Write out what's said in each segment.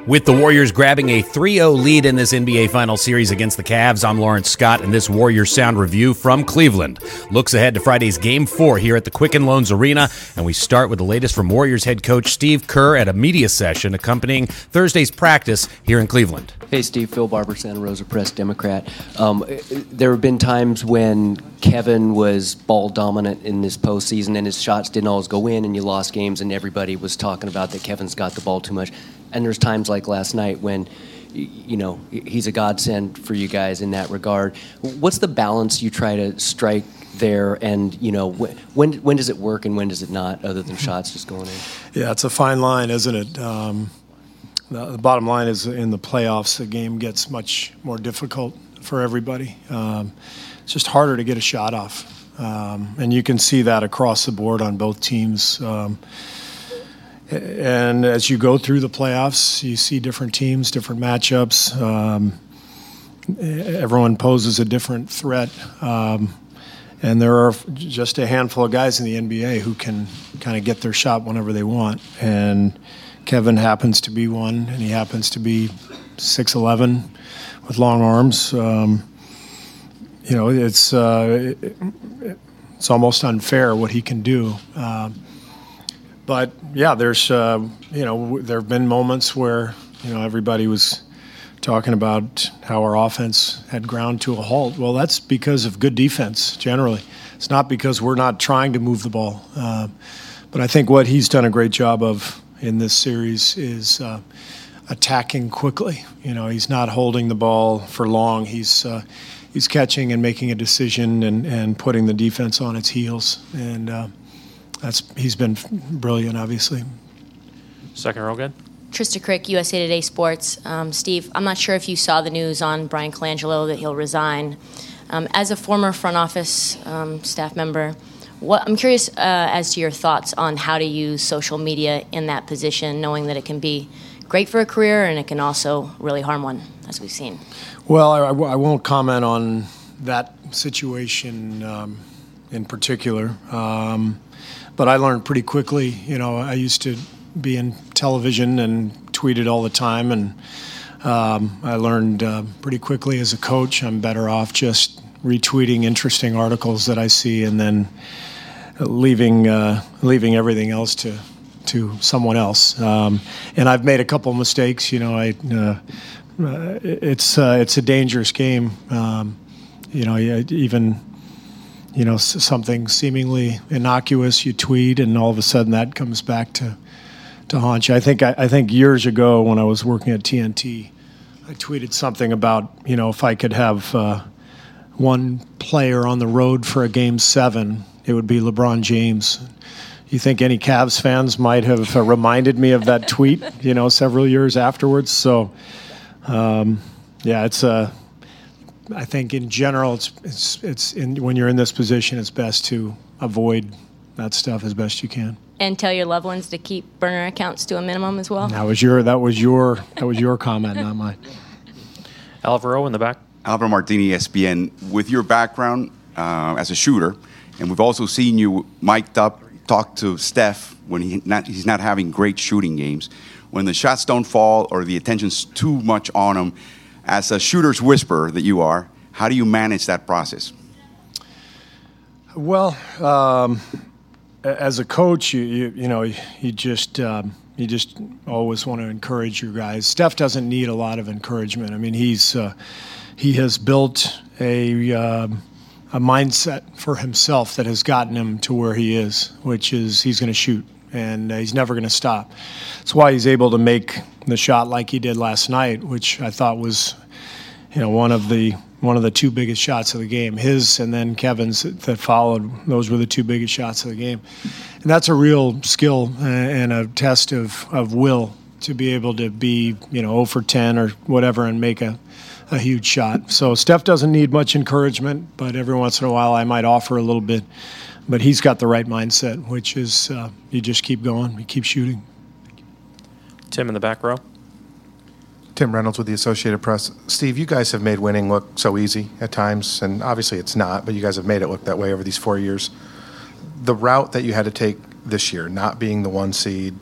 With the Warriors grabbing a 3-0 lead in this NBA Finals series against the Cavs, I'm Lawrence Scott, and this Warriors Sound Review from Cleveland looks ahead to Friday's Game 4 here at the Quicken Loans Arena, and we start with the latest from Warriors head coach Steve Kerr at a media session accompanying Thursday's practice here in Cleveland. Hey, Steve. Phil Barber, Santa Rosa Press, Democrat. There have been times when Kevin was ball dominant in this postseason and his shots didn't always go in and you lost games and everybody was talking about that Kevin's got the ball too much. And there's times like last night when, you know, he's a godsend for you guys in that regard. What's the balance you try to strike there, and, you know, when does it work and when does it not, other than shots just going in? Yeah, it's a fine line, isn't it? The bottom line is in the playoffs, the game gets much more difficult for everybody. It's just harder to get a shot off. And you can see that across the board on both teams. And as you go through the playoffs, you see different teams, different matchups. Everyone poses a different threat. And there are just a handful of guys in the NBA who can kind of get their shot whenever they want. And Kevin happens to be one, and he happens to be 6'11" with long arms. You know, it's almost unfair what he can do. But yeah, there's you know, there have been moments where, you know, everybody was talking about how our offense had ground to a halt. Well, that's because of good defense generally. It's not because we're not trying to move the ball. But I think what he's done a great job of in this series is attacking quickly. You know, he's not holding the ball for long. He's catching and making a decision and putting the defense on its heels. And he's been brilliant, obviously. Second row again. Trista Crick, USA Today Sports. Steve, I'm not sure if you saw the news on Brian Colangelo that he'll resign. As a former front office staff member, I'm curious as to your thoughts on how to use social media in that position, knowing that it can be great for a career and it can also really harm one, as we've seen. Well, I won't comment on that situation in particular. But I learned pretty quickly. You know, I used to be in television and tweeted all the time, and I learned pretty quickly as a coach I'm better off just retweeting interesting articles that I see and then leaving everything else to someone else. And I've made a couple of mistakes. You know, it's a dangerous game. You know, even, you know, something seemingly innocuous you tweet, and all of a sudden that comes back to haunt you. I think years ago when I was working at TNT, I tweeted something about, you know, if I could have one player on the road for a Game 7, it would be LeBron James. You think any Cavs fans might have reminded me of that tweet, you know, several years afterwards? So, yeah, I think in general, when you're in this position, it's best to avoid that stuff as best you can. And tell your loved ones to keep burner accounts to a minimum as well. That was your comment, not mine. Alvaro in the back. Alvaro Martini, ESPN. With your background as a shooter, and we've also seen you mic'd up, talk to Steph when he's not having great shooting games. When the shots don't fall or the attention's too much on him, as a shooter's whisperer that you are, how do you manage that process? Well, as a coach, you know, you just always want to encourage your guys. Steph doesn't need a lot of encouragement. I mean, he has built a mindset for himself that has gotten him to where he is, which is he's going to shoot, and he's never going to stop. That's why he's able to make the shot like he did last night, which I thought was, you know, one of the two biggest shots of the game. His and then Kevin's that followed, those were the two biggest shots of the game. And that's a real skill and a test of will to be able to be, you know, 0 for 10 or whatever and make a huge shot. So Steph doesn't need much encouragement, but every once in a while I might offer a little bit. But he's got the right mindset, which is you just keep going, you keep shooting. Tim in the back row. Tim Reynolds with the Associated Press. Steve, you guys have made winning look so easy at times, and obviously it's not, but you guys have made it look that way over these 4 years. The route that you had to take this year, not being the 1 seed,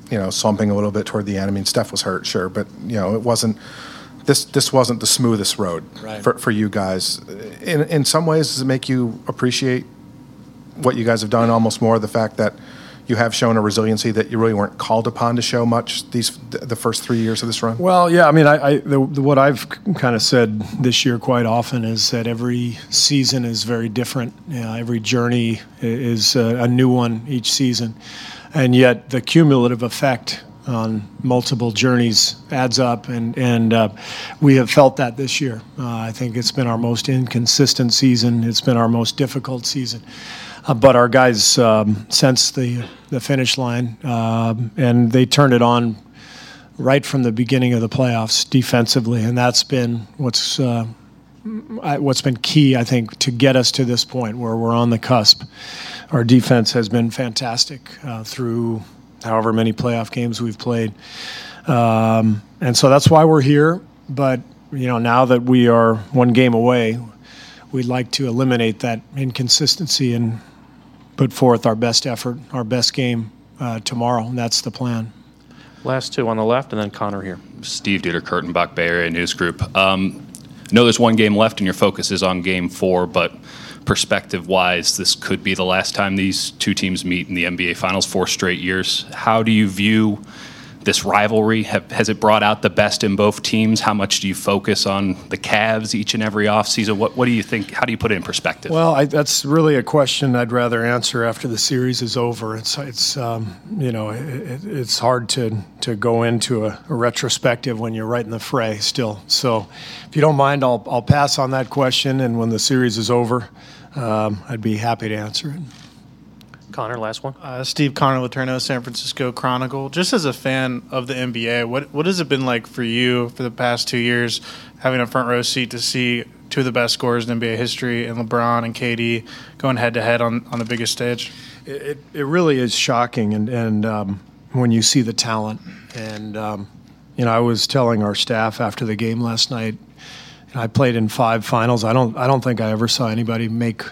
slumping a little bit toward the end. I mean, Steph was hurt, sure, but it wasn't. This wasn't the smoothest road for you guys. In some ways, does it make you appreciate what you guys have done almost more? The fact that you have shown a resiliency that you really weren't called upon to show much the first 3 years of this run? Well, yeah, I mean, what I've kind of said this year quite often is that every season is very different. Every journey is a new one each season. And yet the cumulative effect on multiple journeys adds up, and we have felt that this year. I think it's been our most inconsistent season. It's been our most difficult season. But our guys sensed the finish line, and they turned it on right from the beginning of the playoffs defensively, and that's been what's been key, I think, to get us to this point where we're on the cusp. Our defense has been fantastic through however many playoff games we've played, and so that's why we're here. But now that we are one game away, we'd like to eliminate that inconsistency and put forth our best effort, our best game tomorrow, and that's the plan. Last two on the left, and then Connor here. Steve Dieter, Kurtenbach, Bay Area News Group. I know there's one game left and your focus is on Game 4, but perspective-wise, this could be the last time these two teams meet in the NBA Finals, 4 straight years. How do you view this rivalry? Has it brought out the best in both teams? How much do you focus on the Cavs each and every offseason? What do you think? How do you put it in perspective? Well, that's really a question I'd rather answer after the series is over. It's hard to go into a retrospective when you're right in the fray still. So if you don't mind, I'll pass on that question, and when the series is over, I'd be happy to answer it. Connor, last one. Steve, Connor Letourneau, San Francisco Chronicle. Just as a fan of the NBA, what has it been like for you for the past 2 years, having a front row seat to see two of the best scorers in NBA history, and LeBron and KD going head-to-head on the biggest stage? It really is shocking, and when you see the talent. And I was telling our staff after the game last night, I played in 5 finals. I don't think I ever saw anybody make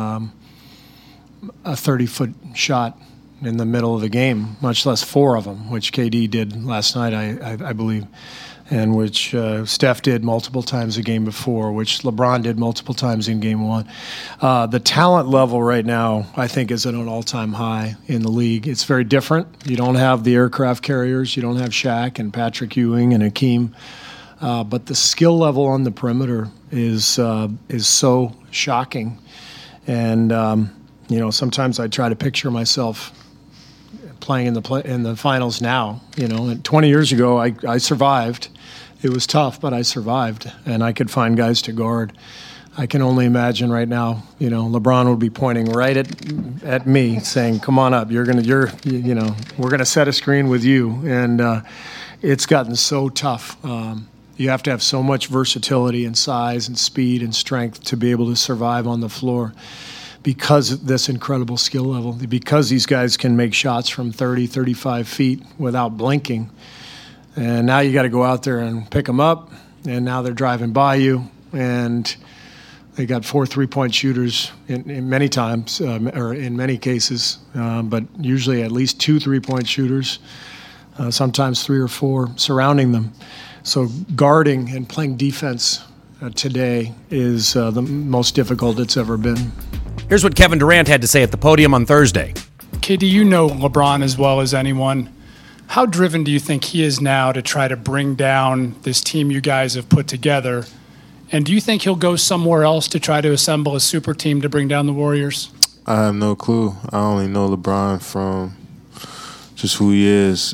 a 30-foot shot in the middle of the game, much less 4 of them, which KD did last night, I believe, and which Steph did multiple times the game before, which LeBron did multiple times in Game 1. The talent level right now, I think, is at an all-time high in the league. It's very different. You don't have the aircraft carriers. You don't have Shaq and Patrick Ewing and Hakeem. But the skill level on the perimeter is so shocking. And sometimes I try to picture myself playing in the finals now. And 20 years ago, I survived. It was tough, but I survived, and I could find guys to guard. I can only imagine right now. LeBron would be pointing right at me, saying, "Come on up. We're gonna set a screen with you." And it's gotten so tough. You have to have so much versatility and size and speed and strength to be able to survive on the floor, because of this incredible skill level, because these guys can make shots from 30, 35 feet without blinking. And now you got to go out there and pick them up, and now they're driving by you, and they got 4 3-point shooters in many times, or in many cases, but usually at least 2 3-point shooters, sometimes 3 or 4 surrounding them. So guarding and playing defense today is the most difficult it's ever been. Here's what Kevin Durant had to say at the podium on Thursday. KD, you know LeBron as well as anyone. How driven do you think he is now to try to bring down this team you guys have put together? And do you think he'll go somewhere else to try to assemble a super team to bring down the Warriors? I have no clue. I only know LeBron from just who he is.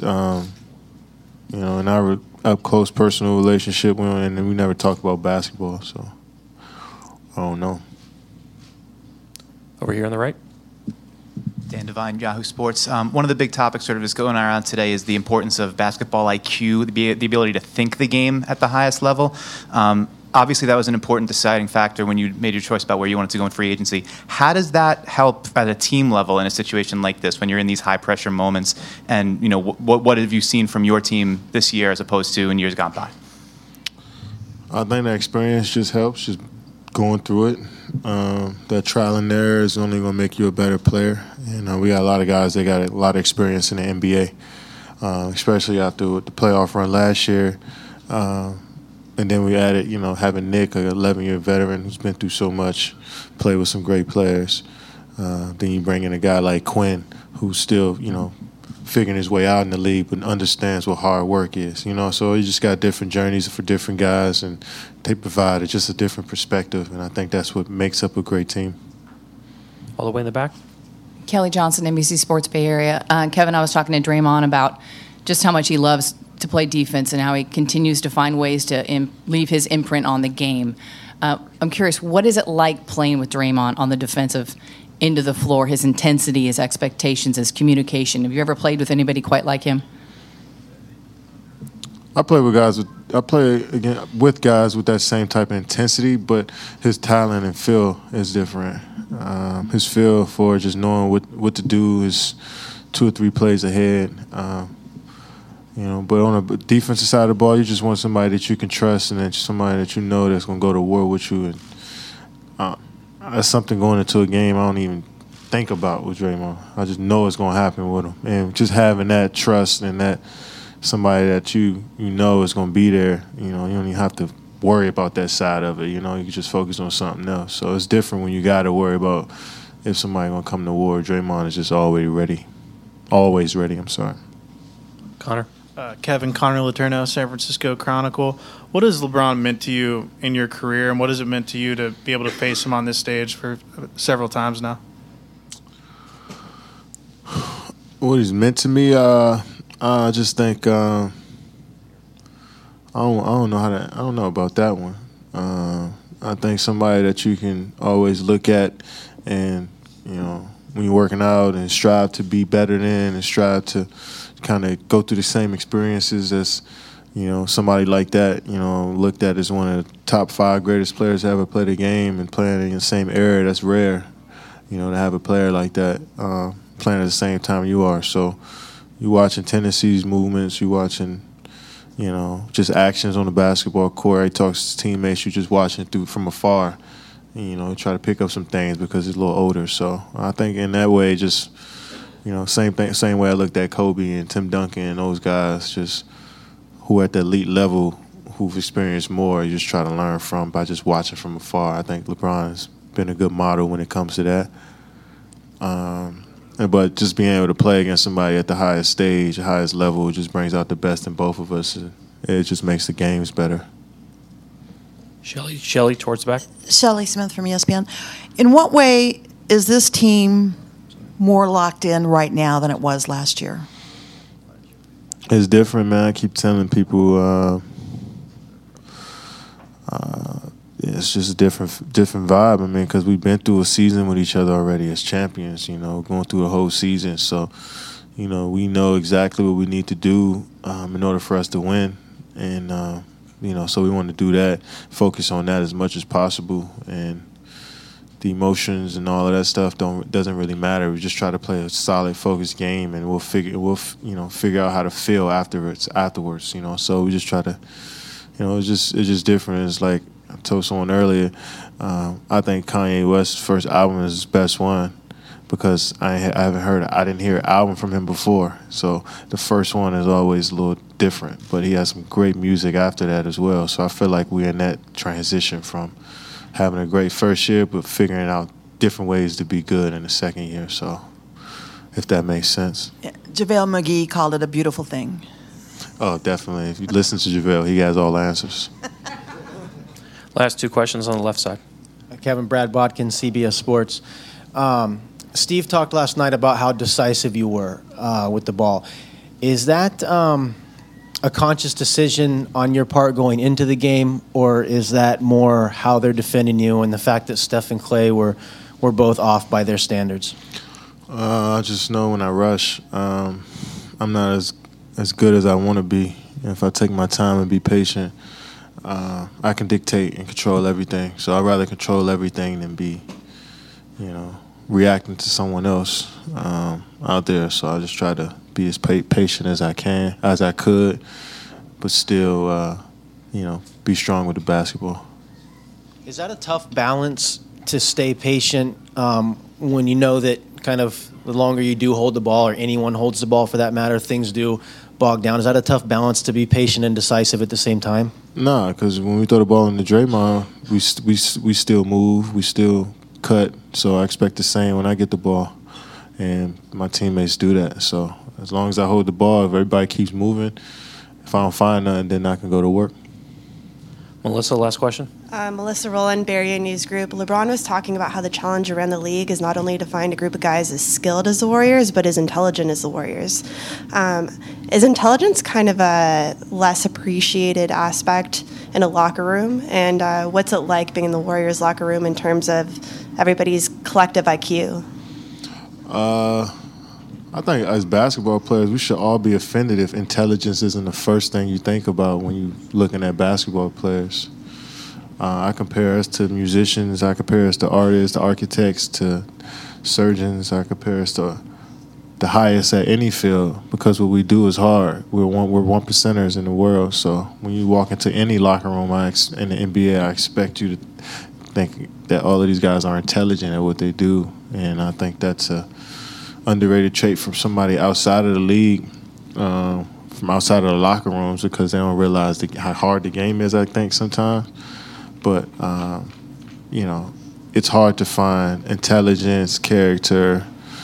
In our up-close personal relationship, and we never talk about basketball, so I don't know. Over here on the right. Dan Devine, Yahoo Sports. One of the big topics sort of is going around today is the importance of basketball IQ, the ability to think the game at the highest level. Obviously, that was an important deciding factor when you made your choice about where you wanted to go in free agency. How does that help at a team level in a situation like this when you're in these high-pressure moments? And what have you seen from your team this year as opposed to in years gone by? I think that experience just helps, just going through it. That trial and error is only going to make you a better player. We got a lot of guys that got a lot of experience in the NBA. especially after the playoff run last year. And then we added, having Nick, an 11-year veteran who's been through so much, played with some great players. Then you bring in a guy like Quinn, who's still, figuring his way out in the league, but understands what hard work is. So you just got different journeys for different guys, and they provide just a different perspective. And I think that's what makes up a great team. All the way in the back. Kelly Johnson, NBC Sports Bay Area. Kevin, I was talking to Draymond about just how much he loves to play defense and how he continues to find ways to leave his imprint on the game. I'm curious, what is it like playing with Draymond on the defensive end of the floor, his intensity, his expectations, his communication? Have you ever played with anybody quite like him? I play with guys with that same type of intensity, but his talent and feel is different. His feel for just knowing what to do is 2 or 3 plays ahead. But on the defensive side of the ball, you just want somebody that you can trust and then somebody that you know that's going to go to war with you. And that's something going into a game I don't even think about with Draymond. I just know it's going to happen with him. And just having that trust and that somebody that you know is going to be there, you don't even have to worry about that side of it. You can just focus on something else. So it's different when you got to worry about if somebody going to come to war. Draymond is just always ready. Always ready, I'm sorry. Connor. Kevin, Connor Letourneau, San Francisco Chronicle. What has LeBron meant to you in your career, and what has it meant to you to be able to face him on this stage for several times now? What he's meant to me, I just think I don't know about that one. I think somebody that you can always look at, and when you're working out and strive to be better than, and strive to kind of go through the same experiences as, somebody like that, looked at as one of the top 5 greatest players to ever play the game and playing in the same era. That's rare, to have a player like that playing at the same time you are. So you watching tendencies, movements, you watching, just actions on the basketball court. He talks to his teammates, you just watching through from afar. And, try to pick up some things because he's a little older. So I think in that way, just same way I looked at Kobe and Tim Duncan and those guys, just who at the elite level, who've experienced more, you just try to learn from by just watching from afar. I think LeBron's been a good model when it comes to that. But just being able to play against somebody at the highest stage, the highest level, just brings out the best in both of us. It just makes the games better. Shelly, towards the back. Shelly Smith from ESPN. In what way is this team more locked in right now than it was last year? It's different, man. I keep telling people it's just a different vibe. I mean, because we've been through a season with each other already as champions, going through a whole season. So, we know exactly what we need to do in order for us to win. And, so we want to do that, focus on that as much as possible. And the emotions and all of that stuff doesn't really matter. We just try to play a solid, focused game, and we'll figure out how to feel afterwards. So we just try to, it's just different. It's like I told someone earlier. I think Kanye West's first album is his best one because I didn't hear an album from him before. So the first one is always a little different, but he has some great music after that as well. So I feel like we're in that transition from having a great first year, but figuring out different ways to be good in the second year. So, if that makes sense. Yeah. JaVale McGee called it a beautiful thing. Oh, definitely. If you listen to JaVale, he has all the answers. Last 2 questions on the left side. Kevin, Brad Bodkin, CBS Sports. Steve talked last night about how decisive you were with the ball. Is that a conscious decision on your part going into the game, or is that more how they're defending you and the fact that Steph and Clay were both off by their standards? I just know when I rush, I'm not as good as I want to be. If I take my time and be patient, I can dictate and control everything. So I'd rather control everything than be, reacting to someone else out there. So I just try to be as patient as I could, but still, be strong with the basketball. Is that a tough balance to stay patient when you know that kind of the longer you do hold the ball, or anyone holds the ball for that matter, things do bogged down? Is that a tough balance to be patient and decisive at the same time? Nah, because when we throw the ball into Draymond, we still move, we still cut. So I expect the same when I get the ball, and my teammates do that. So as long as I hold the ball, if everybody keeps moving, if I don't find nothing, then I can go to work. Melissa, last question. Melissa Rowland, Barrier News Group. LeBron was talking about how the challenge around the league is not only to find a group of guys as skilled as the Warriors, but as intelligent as the Warriors. Is intelligence kind of a less appreciated aspect in a locker room? And what's it like being in the Warriors locker room in terms of everybody's collective IQ? I think as basketball players, we should all be offended if intelligence isn't the first thing you think about when you're looking at basketball players. I compare us to musicians. I compare us to artists, to architects, to surgeons. I compare us to the highest at any field because what we do is hard. We're one percenters in the world. So when you walk into any locker room in the NBA, I expect you to think that all of these guys are intelligent at what they do, and I think that's a underrated trait from somebody outside of the league, from outside of the locker rooms, because they don't realize how hard the game is, I think, sometimes. But, it's hard to find intelligence, character,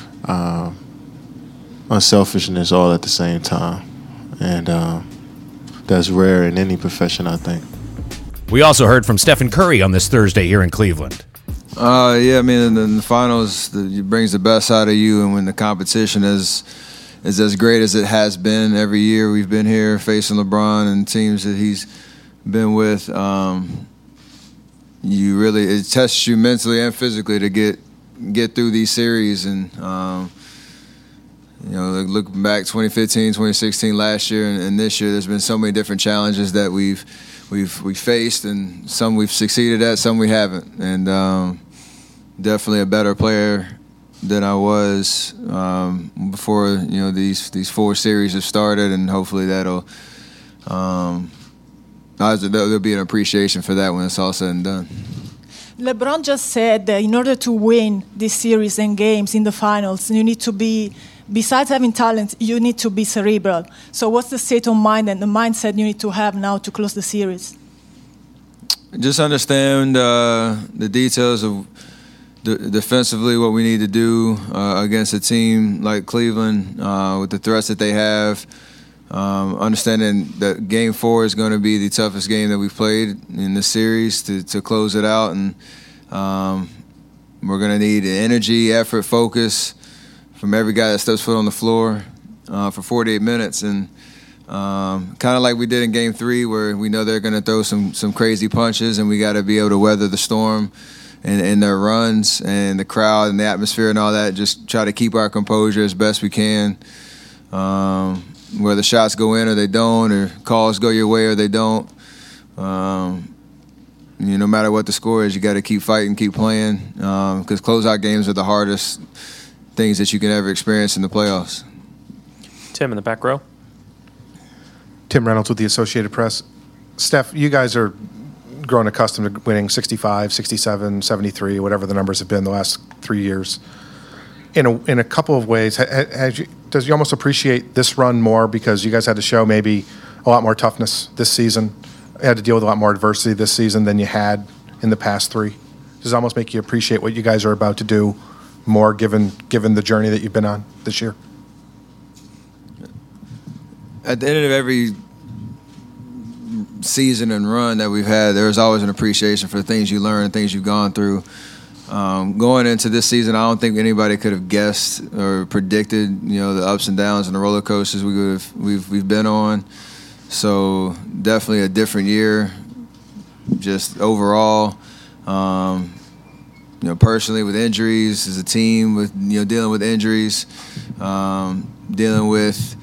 unselfishness all at the same time. And that's rare in any profession, I think. We also heard from Stephen Curry on this Thursday here in Cleveland. Yeah, I mean, in the finals, it brings the best out of you, and when the competition is as great as it has been every year we've been here facing LeBron and teams that he's been with, it tests you mentally and physically to get through these series. And looking back 2015, 2016, last year, and this year, there's been so many different challenges that we've faced, and some we've succeeded at, some we haven't. And definitely a better player than I was before these four series have started, and hopefully there'll be an appreciation for that when it's all said and done. LeBron just said that in order to win this series and games in the finals, you need to be, besides having talent, you need to be cerebral. So what's the state of mind and the mindset you need to have now to close the series? Just understand the details of defensively what we need to do against a team like Cleveland with the threats that they have. Understanding that Game 4 is going to be the toughest game that we've played in this series to close it out, and we're going to need energy, effort, focus from every guy that steps foot on the floor for 48 minutes, and kind of like we did in Game 3, where we know they're going to throw some crazy punches, and we got to be able to weather the storm and their runs and the crowd and the atmosphere and all that. Just try to keep our composure as best we can. Whether shots go in or they don't, or calls go your way or they don't, no matter what the score is, you got to keep fighting, keep playing, because closeout games are the hardest things that you can ever experience in the playoffs. Tim in the back row. Tim Reynolds with the Associated Press. Steph, you guys are grown accustomed to winning 65, 67, 73, whatever the numbers have been the last 3 years. In a couple of ways, does you almost appreciate this run more because you guys had to show maybe a lot more toughness this season, you had to deal with a lot more adversity this season than you had in the past three? Does it almost make you appreciate what you guys are about to do more, given the journey that you've been on this year? At the end of every season and run that we've had, there's always an appreciation for the things you learn, things you've gone through. Going into this season, I don't think anybody could have guessed or predicted, the ups and downs and the roller coasters we've been on. So definitely a different year, just overall. Personally with injuries, as a team with dealing with injuries, dealing with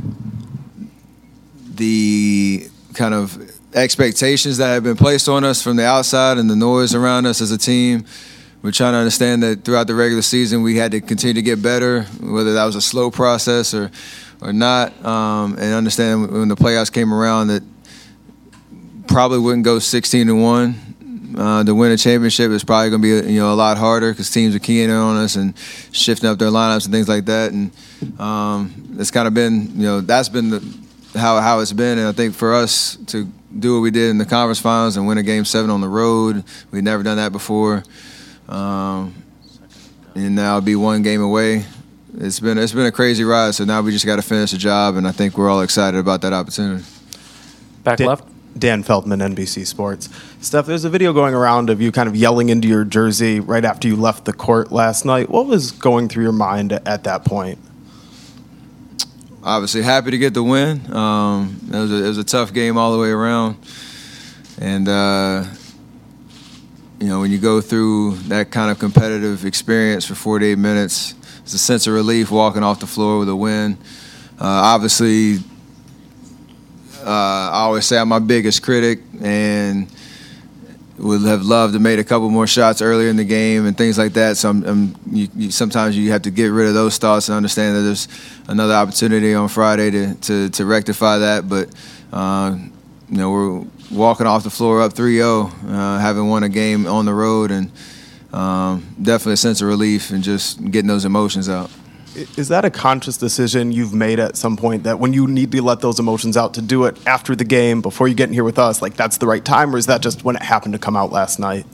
the kind of expectations that have been placed on us from the outside and the noise around us as a team. We're trying to understand that throughout the regular season we had to continue to get better, whether that was a slow process or not, and understand when the playoffs came around that probably wouldn't go 16-1 to win a championship. It's probably going to be a lot harder because teams are keying in on us and shifting up their lineups and things like that. And it's kind of been that's been how it's been, and I think for us to do what we did in the conference finals and win a Game 7 on the road, we'd never done that before, and now be one game away. It's been a crazy ride. So now we just got to finish the job, and I think we're all excited about that opportunity. Back left. Dan Feldman, NBC Sports. Steph, there's a video going around of you kind of yelling into your jersey right after you left the court last night. What was going through your mind at that point? Obviously happy to get the win. It was a tough game all the way around. And, when you go through that kind of competitive experience for 48 minutes, it's a sense of relief walking off the floor with a win. Obviously, I always say I'm my biggest critic and would have loved to make a couple more shots earlier in the game and things like that. So sometimes you have to get rid of those thoughts and understand that there's another opportunity on Friday to rectify that. But, we're walking off the floor up 3-0, having won a game on the road, and definitely a sense of relief and just getting those emotions out. Is that a conscious decision you've made at some point, that when you need to let those emotions out, to do it after the game, before you get in here with us, like that's the right time, or is that just when it happened to come out last night?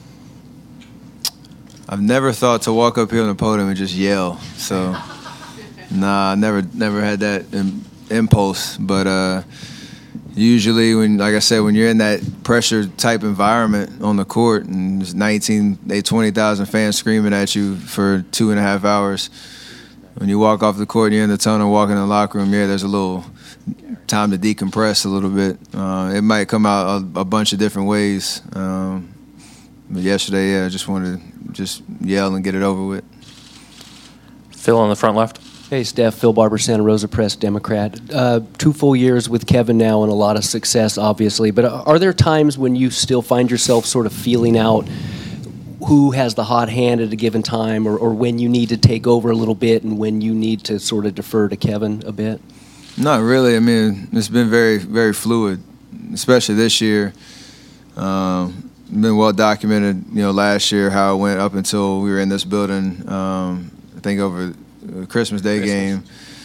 I've never thought to walk up here on the podium and just yell. So, I never had that impulse. But usually, like I said, when you're in that pressure type environment on the court and there's 20,000 fans screaming at you for 2.5 hours, when you walk off the court and you're in the tunnel, walking in the locker room, there's a little time to decompress a little bit. It might come out a bunch of different ways. But yesterday, I just wanted to yell and get it over with. Phil on the front left. Hey, Steph. Phil Barber, Santa Rosa Press, Democrat. 2 full years with Kevin now and a lot of success, obviously. But are there times when you still find yourself sort of feeling out who has the hot hand at a given time, or when you need to take over a little bit and when you need to sort of defer to Kevin a bit? Not really. I mean, it's been very, very fluid, especially this year. Been well documented, last year how it went up until we were in this building, I think over the Christmas Day game,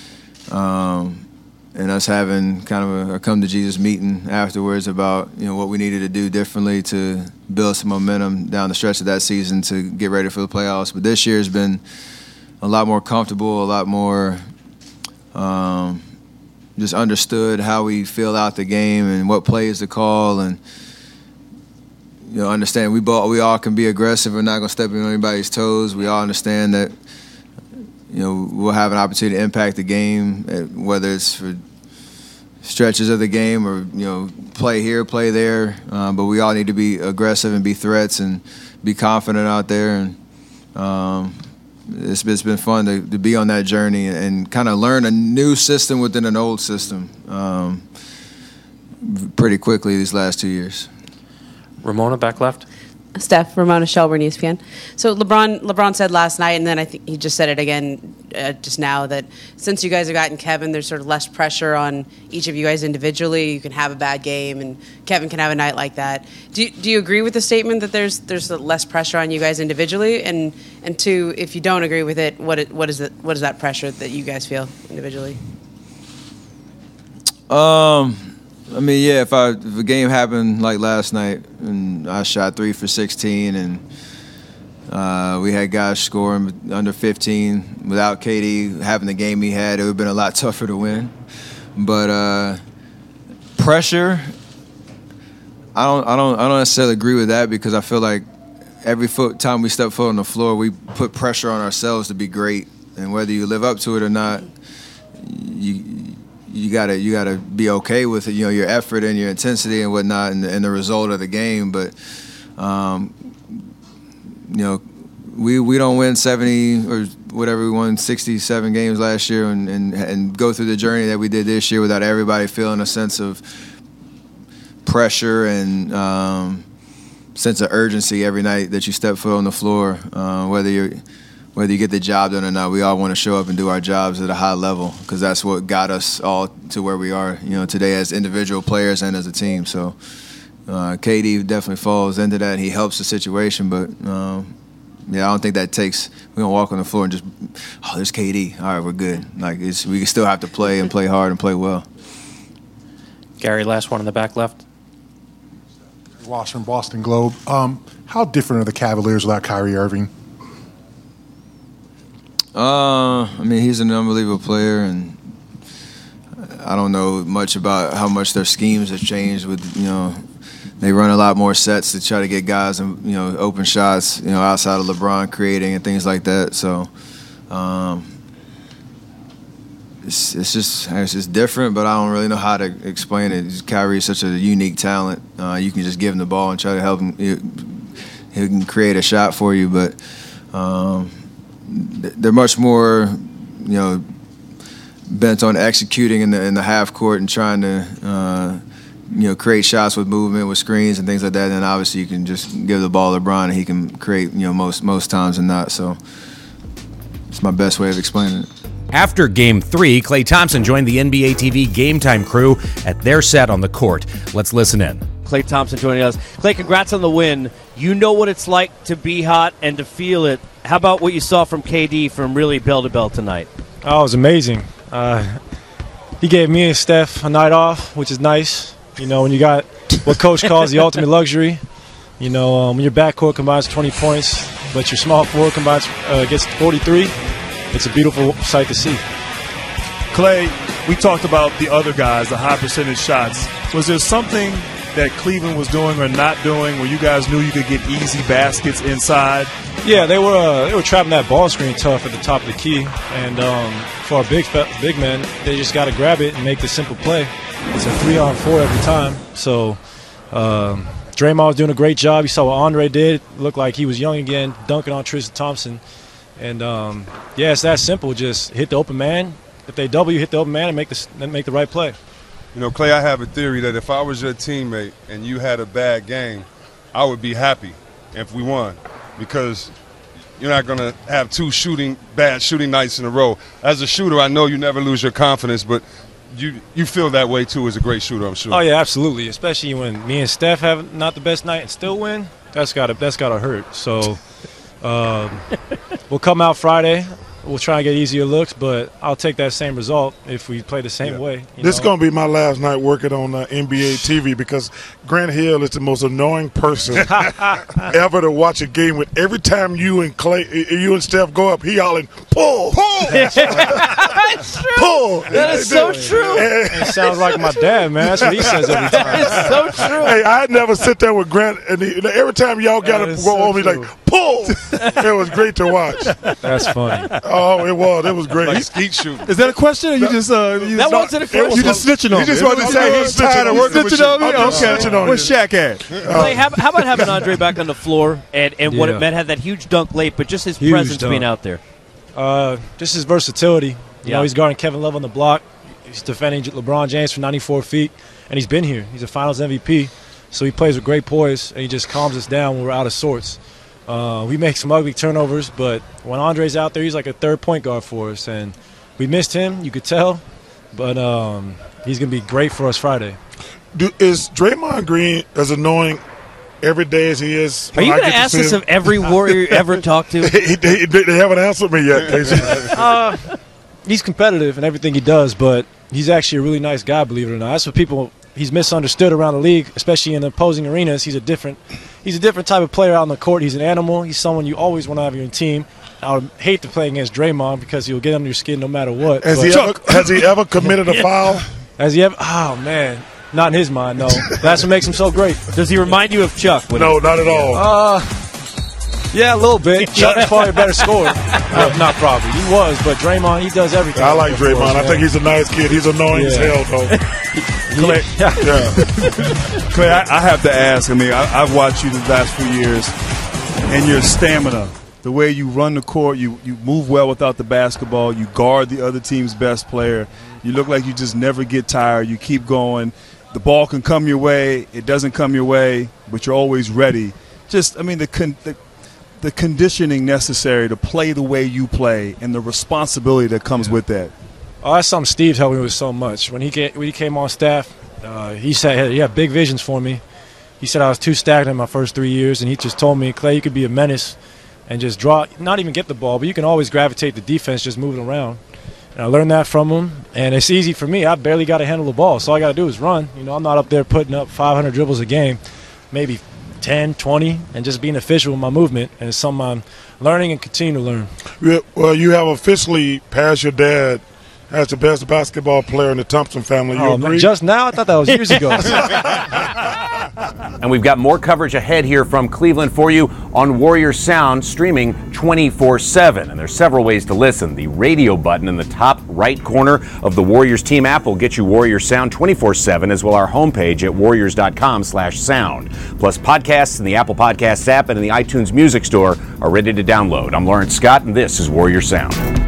and us having kind of a come to Jesus meeting afterwards about what we needed to do differently to build some momentum down the stretch of that season to get ready for the playoffs. But this year has been a lot more comfortable, a lot more just understood how we feel out the game and what plays to call, and understand we all can be aggressive. We're not going to step on anybody's toes. We all understand that we'll have an opportunity to impact the game, whether it's for stretches of the game or play here, play there. But we all need to be aggressive and be threats and be confident out there. And it's been fun to be on that journey and kind of learn a new system within an old system pretty quickly these last 2 years. Ramona, back left. Steph, Ramona Shelburne, ESPN. So LeBron said last night, and then I think he just said it again just now, that since you guys have gotten Kevin, there's sort of less pressure on each of you guys individually. You can have a bad game, and Kevin can have a night like that. Do you agree with the statement that there's less pressure on you guys individually? And two, if you don't agree with it, what is that pressure that you guys feel individually? I mean, yeah, if a game happened like last night and I shot 3 for 16 and we had guys scoring under 15 without KD having the game he had, it would have been a lot tougher to win. But pressure, I don't necessarily agree with that, because I feel like every time we step foot on the floor, we put pressure on ourselves to be great, and whether you live up to it or not, you gotta be okay with it, your effort and your intensity and whatnot, and the result of the game. But we don't win 70 or whatever, we won 67 games last year, and go through the journey that we did this year without everybody feeling a sense of pressure and sense of urgency every night that you step foot on the floor, whether you get the job done or not. We all want to show up and do our jobs at a high level, because that's what got us all to where we are, today as individual players and as a team. So KD definitely falls into that. He helps the situation, but I don't think that takes. We don't walk on the floor and just, there's KD. All right, we're good. We still have to play and play hard and play well. Gary, last one in the back left. Ross from Boston Globe. How different are the Cavaliers without Kyrie Irving? I mean, he's an unbelievable player, and I don't know much about how much their schemes have changed. With they run a lot more sets to try to get guys and open shots, outside of LeBron creating and things like that. So it's just different, but I don't really know how to explain it. Kyrie is such a unique talent. You can just give him the ball and try to help him. He can create a shot for you, but they're much more, bent on executing in the half court and trying to, create shots with movement, with screens and things like that. And obviously, you can just give the ball to LeBron and he can create, most times than not. So it's my best way of explaining it. After Game 3, Klay Thompson joined the NBA TV Game Time crew at their set on the court. Let's listen in. Klay Thompson joining us. Klay, congrats on the win. You know what it's like to be hot and to feel it. How about what you saw from KD from really bell to bell tonight? Oh, it was amazing. He gave me and Steph a night off, which is nice. When you got what Coach calls the ultimate luxury. When your backcourt combines 20 points, but your small forward combines gets 43. It's a beautiful sight to see. Klay, we talked about the other guys, the high percentage shots. Was there something that Cleveland was doing or not doing where you guys knew you could get easy baskets inside? Yeah, they were trapping that ball screen tough at the top of the key, and for our big men, they just got to grab it and make the simple play. It's a 3-on-4 every time. So Draymond was doing a great job. You saw what Andre did. It looked like he was young again, dunking on Tristan Thompson. And, it's that simple. Just hit the open man. If they double you, hit the open man and make the right play. Klay, I have a theory that if I was your teammate and you had a bad game, I would be happy if we won because you're not going to have two bad shooting nights in a row. As a shooter, I know you never lose your confidence, but you feel that way too as a great shooter, I'm sure. Oh, yeah, absolutely, especially when me and Steph have not the best night and still win. That's gotta hurt. So we'll come out Friday. We'll try and get easier looks, but I'll take that same result if we play the same way. This is going to be my last night working on NBA TV because Grant Hill is the most annoying person ever to watch a game with. Every time you and Steph go up, he hollering, pull! Pull! That's true. Pull! That is so true. It sounds like my dad, man. That's what he says every time. That is so true. Hey, I'd never sit there with Grant, and every time y'all got to go on me like, pull! It was great to watch. That's funny. Oh, it was. It was great. Like skeet shooting. Is that a question or you just that wasn't a question. You just snitching on me? He just wanted to say he's tired of working with on me? Okay. Where's Shaq at? Klay, how about having Andre back on the floor and what it meant, had that huge dunk late, but just his presence being out there? Just his versatility. He's guarding Kevin Love on the block. He's defending LeBron James from 94 feet, and he's been here. He's a Finals MVP, so he plays with great poise, and he just calms us down when we're out of sorts. We make some ugly turnovers, but when Andre's out there, he's like a third point guard for us, and we missed him, you could tell, but he's going to be great for us Friday. Is Draymond Green as annoying every day as he is? Are you going to ask this of every Warrior you ever talked to? They haven't answered me yet, Casey. He's competitive in everything he does, but he's actually a really nice guy, believe it or not. That's what he's misunderstood around the league, especially in opposing arenas. He's a different type of player out on the court. He's an animal. He's someone you always want to have on your team. I would hate to play against Draymond because he'll get under your skin no matter what. Has he ever committed a foul? Has he ever? Oh, man. Not in his mind, no. That's what makes him so great. Does he remind you of Chuck? No, not at all. Yeah, a little bit. Chuck's probably a better scorer. Not probably. He was, but Draymond, he does everything. I like Draymond. I think he's a nice kid. He's annoying as hell, though. Klay, Klay, I have to ask. I've watched you the last few years, and your stamina, the way you run the court, you move well without the basketball, you guard the other team's best player. You look like you just never get tired. You keep going. The ball can come your way. It doesn't come your way, but you're always ready. The conditioning necessary to play the way you play and the responsibility that comes with that. Oh, that's something Steve helped me with so much. When he came on staff, he said he had big visions for me. He said I was too stagnant in my first 3 years, and he just told me, Klay, you could be a menace and just draw, not even get the ball, but you can always gravitate the defense just moving around. And I learned that from him, and it's easy for me. I barely got to handle the ball, so all I got to do is run. You know, I'm not up there putting up 500 dribbles a game, maybe 10, 20, and just being efficient with my movement, and it's something I'm learning and continue to learn. Well, you have officially passed your dad as the best basketball player in the Thompson family. You agree? Just now? I thought that was years ago. And we've got more coverage ahead here from Cleveland for you on Warrior Sound, streaming 24/7. And there's several ways to listen. The radio button in the top right corner of the Warriors team app will get you Warrior Sound 24/7, as well our homepage at warriors.com/sound. Plus, podcasts in the Apple Podcasts app and in the iTunes Music Store are ready to download. I'm Lawrence Scott, and this is Warrior Sound.